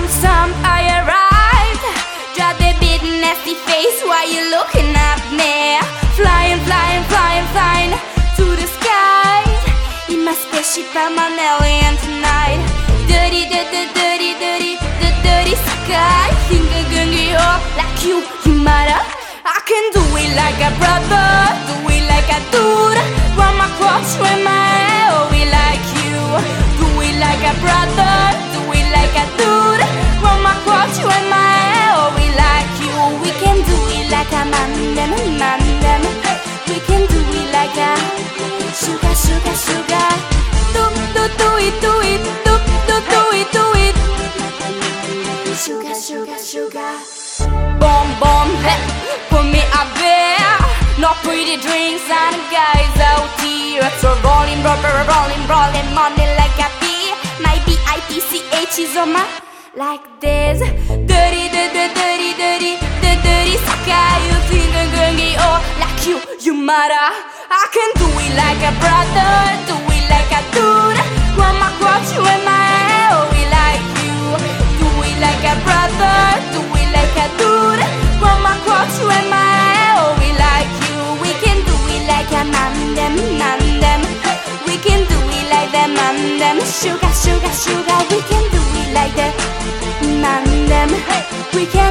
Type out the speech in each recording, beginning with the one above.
some, I arrived. Got a bit nasty face, why you looking up there? Flying, flying, flying, flying to the sky. In my spaceship, I'm an alien tonight. Dirty, dirty, dirty, dirty, the dirty sky. Think I'm gonna get up like you matter. I can do it like a brother, do it like a dude. Run my cross with my hair, oh, we like you. Do it like a brother, do it like a dude. Run my cross with my hair, oh, we like you. We can do it like a man, them, man, them. We can do it like a sugar, sugar, sugar. Do it, do it, do it, do it. Sugar, sugar, sugar. Bomb, bomb, hey, put me up there. No pretty drinks and guys out here. So rolling, rolling, rolling, money like a bee. My BITCH is on my like this. Dirty, dirty, dirty, dirty, the dirty sky. You think I'm gonna get all like you matter. I can do it like a brother, do it like a dude. Run my crotch with my hair, oh, we like you. Do it like a brother, do it like a dude. Run my crotch with my hair, oh, we like you. We can do it like a man, them, man, them. We can do it like the man, them. Sugar, sugar, sugar. We can do it like the man, them. We can.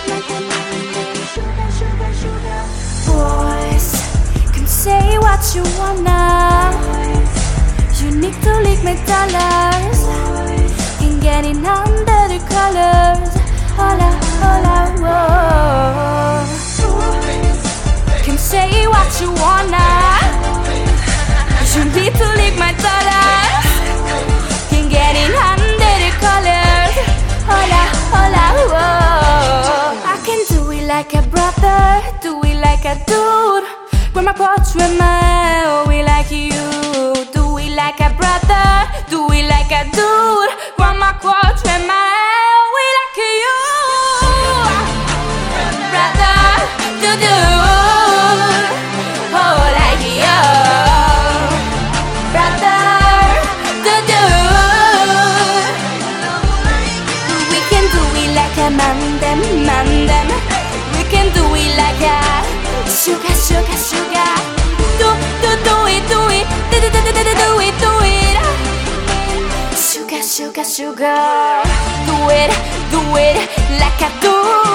Boys, can say what you wanna. You need to lick my dollars. Can get in under the colors. Hola, hola, whoa. Can say what you wanna. You need to lick my dollars. Can get in under the colors. Hola, hola, whoa. I can do it like a brother, do it like a dude. When my porch with my, oh, we like you. Do it like a brother, do it like a dude. When my porch with my, oh, we like you. Brother, dude, oh, like you. Brother, dude. We can do it like a man, them, man, them. We can do it like a sugar, sugar, sugar. Do it, do it, do it, do it. Sugar, sugar, sugar. Do it like a dude.